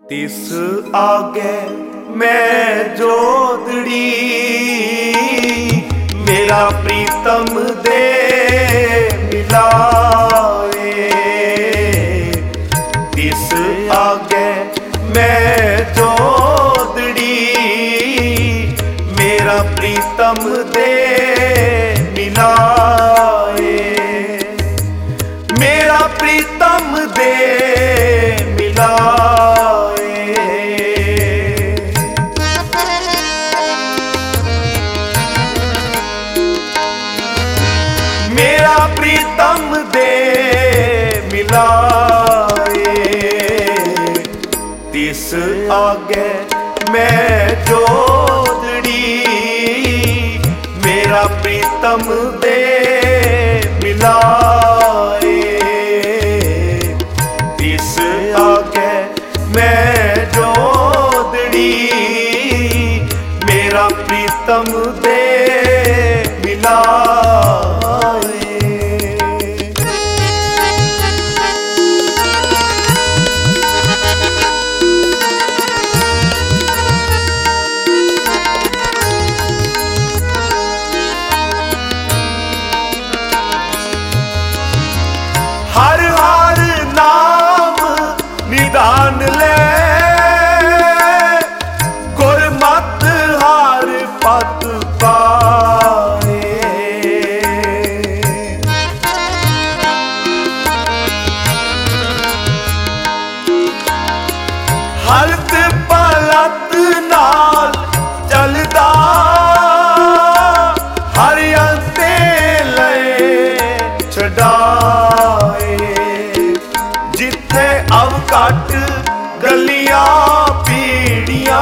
तिस आगे मैं जोदड़ी मेरा प्रीतम दे मिलाए। तिस आगे मैं जोदड़ी मेरा प्रीतम दे मिलाए। मेरा प्रीतम दे मिलाए। मेरा प्रीतम दे मिलाए। तिस आगे मैं जोदड़ी मेरा प्रीतम दे मिलाए। तिस आगे मैं जोदड़ी मेरा प्रीतम दे मिलाए। हर हर नाम निदान ले गुरमत हर पद पाए। हलत पलत नाल चलदा हर अंते ले छड़ाए। जिथे अवकट गलियां पीड़ियां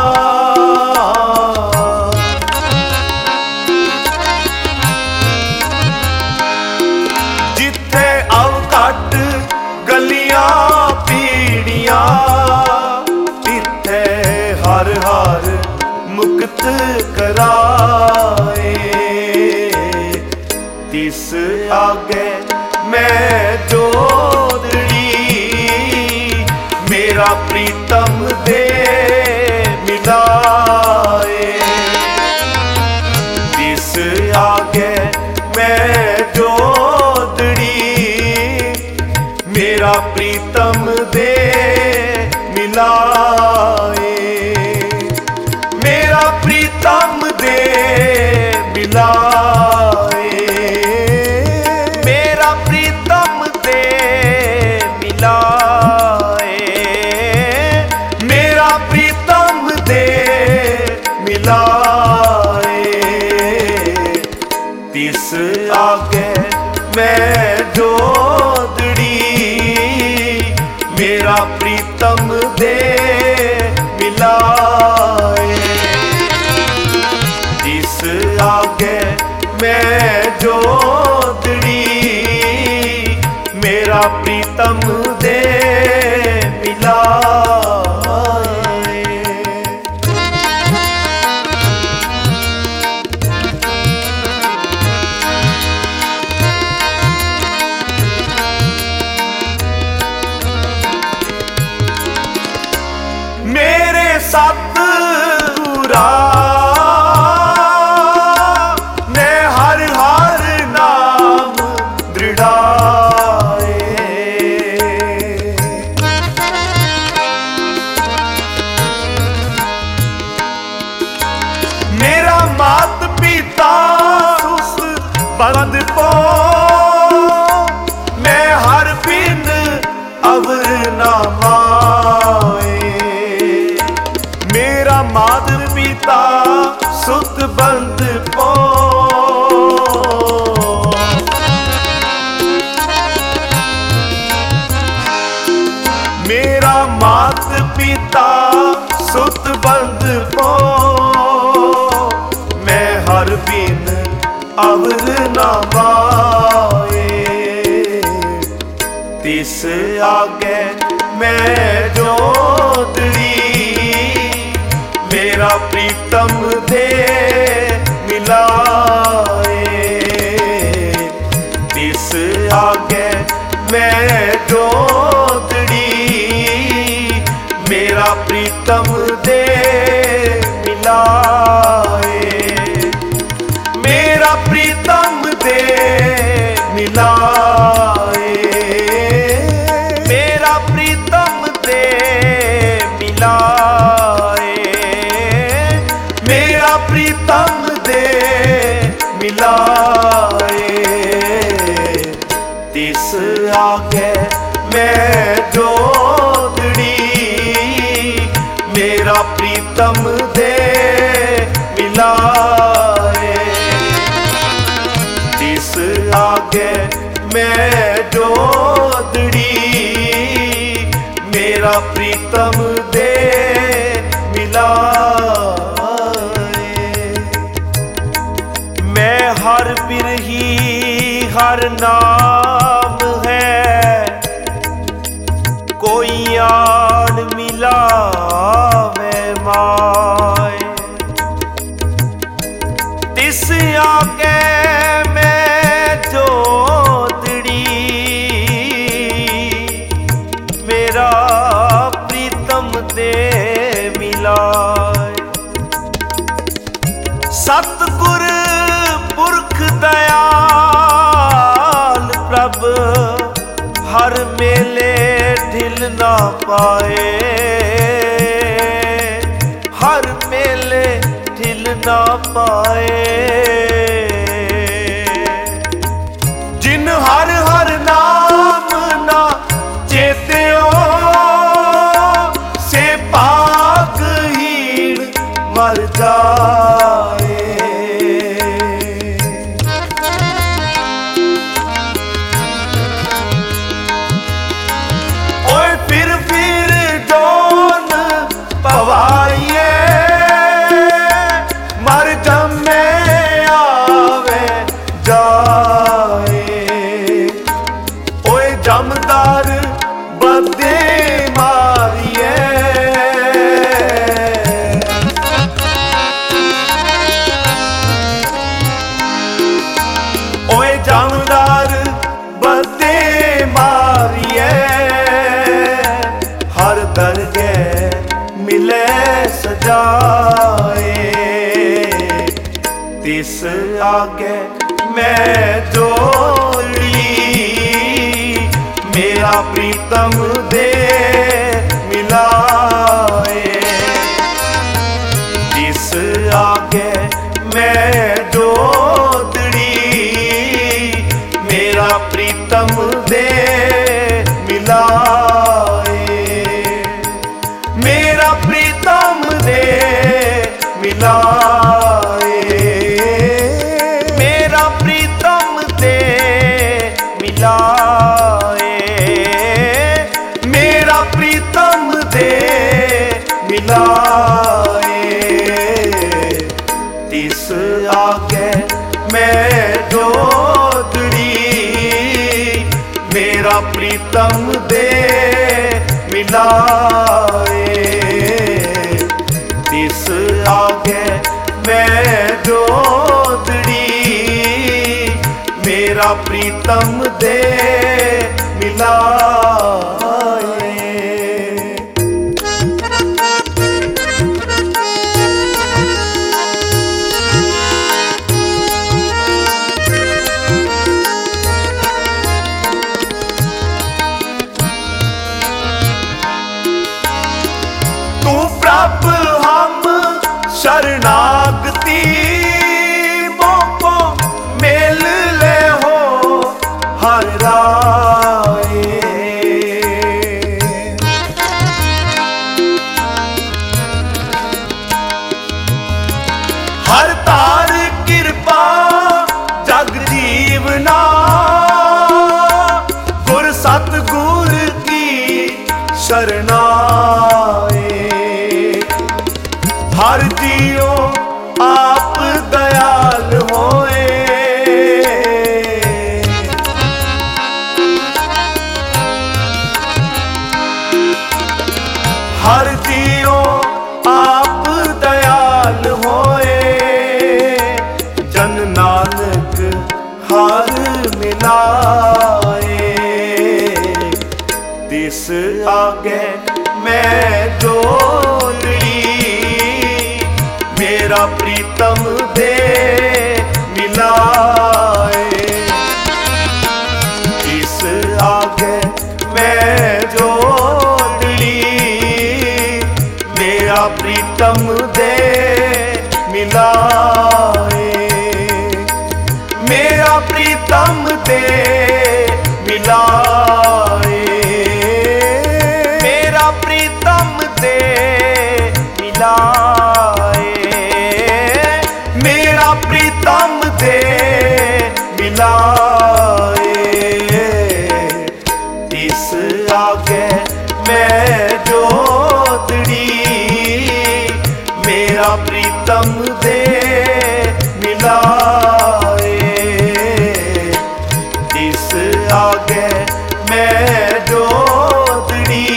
जिथे अवकट गलियां पीड़ियां तिथे हर हर मुक्त कराए। तिस आगे मैं जोदड़ी मेरा प्रीतम दे मिलाए। तिस आगे मैं जोदड़ी मेरा प्रीतम दे मिलाए। मेरा प्रीतम दे मिलाए। मेरा प्रीतम दे मिलाए। मेरा प्रीतम दे मिलाए। तिस आगे मैं जोदड़ी मेरा प्रीतम दे मिलाए। तिस आगे मैं जोदड़ी मेरा प्रीतम दे मिलाए। मेरे सतगुरा ने हर हर नाम दृढ़ाए। मेरा मात पिता उस बंद पो मैं हर बिन अवर ना माए। मेरा मात पिता सुत बंद पो मेरा मात पिता सुत बंद पो मैं हर बिन अवर ना माए। तिस आगे मैं जोदड़ी मेरा प्रीतम दे मिलाए। तिस आगे मैं जोदड़ी मेरा मेरा प्रीतम दे मिलाए, मेरा प्रीतम दे मिलाए, मेरा प्रीतम दे मिलाए, मेरा प्रीतम दे मिलाए। तिस आगे मैं जोदड़ी, मेरा प्रीतम दे मिलाए। तिस आगे मैं जोदड़ी, मेरा प्रीतम दे मिलाए। मैं हर बिरही हर नाम है, कोई आन मिलावे माए। तिस आगे मैं जोदड़ी, मेरा प्रीतम दे मिलाए। सतगुर पुरख दयाल प्रभ, हर मेले ढिल ना पाए, हर मेले ढिल ना पाए। जिन हर हर नाम ना चेत्यो, से पागहीन मर जाए। पवाइए मर जमे आवे जाए। ओए जमदार बदे मारिए, ओए जमदार बदे मारिए। हर दरगे मिले सजाए, तिस आगे मैं जोड़ी, मेरा प्रीतम दे मिलाए। तिस आगे मैं जोड़ी, मेरा प्रीतम दे मिलाए। मेरा प्रीतम दे मिलाए, मेरा प्रीतम दे मिलाए, मेरा प्रीतम दे मिलाए। तिस आगे मैं जोदड़ी, मेरा प्रीतम दे मिलाए। तिस आगे मैं जोदड़ी, मेरा प्रीतम दे मिलाए। प्रभ हम शरणागति, मोको मेल ले हो हर राए। हर तार कृपा जग जीवना, गुर सतगुर की शरणाए। हर जियो आप दयाल होए, हर जियो आप दयाल होए। जन नानक हर मिलाए, तिस आगे मैं जो प्रीतम दे मिलाए, मेरा प्रीतम दे मिलाए, मेरा प्रीतम दे मिलाए, मेरा प्रीतम दे मिलाए। इस आगे मैं जोतड़ी मेरा प्रीतम दे मिलाए, इस आगे मैं जोतड़ी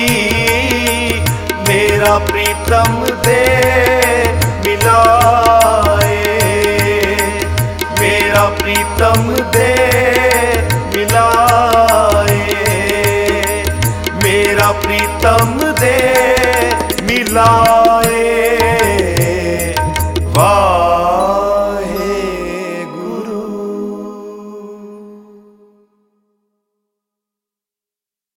मेरा प्रीतम दे मिलाए, मेरा प्रीतम दे मिलाए, मेरा प्रीतम दे मिलाए।